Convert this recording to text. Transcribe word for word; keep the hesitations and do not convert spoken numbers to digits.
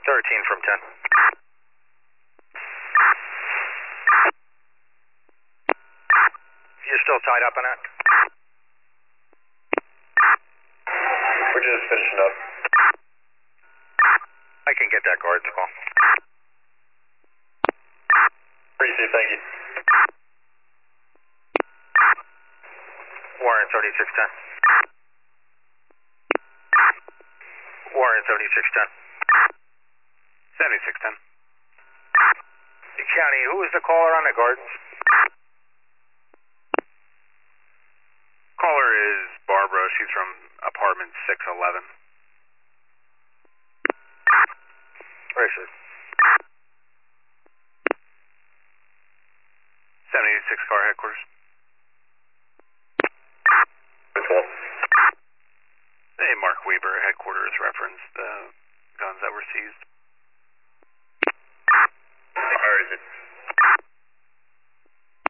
thirteen from ten. You're still tied up on that? We're just finishing up. I can get that guard's call. Appreciate it, thank you. Warren seventy-six ten. Warren seventy-six ten. seventy-six ten. County, who was the caller on the guards? Caller is Barbara. She's from apartment six eleven. Richard. seven eighty-six car headquarters. Which one? Hey, Mark Weber, headquarters referenced the guns that were seized.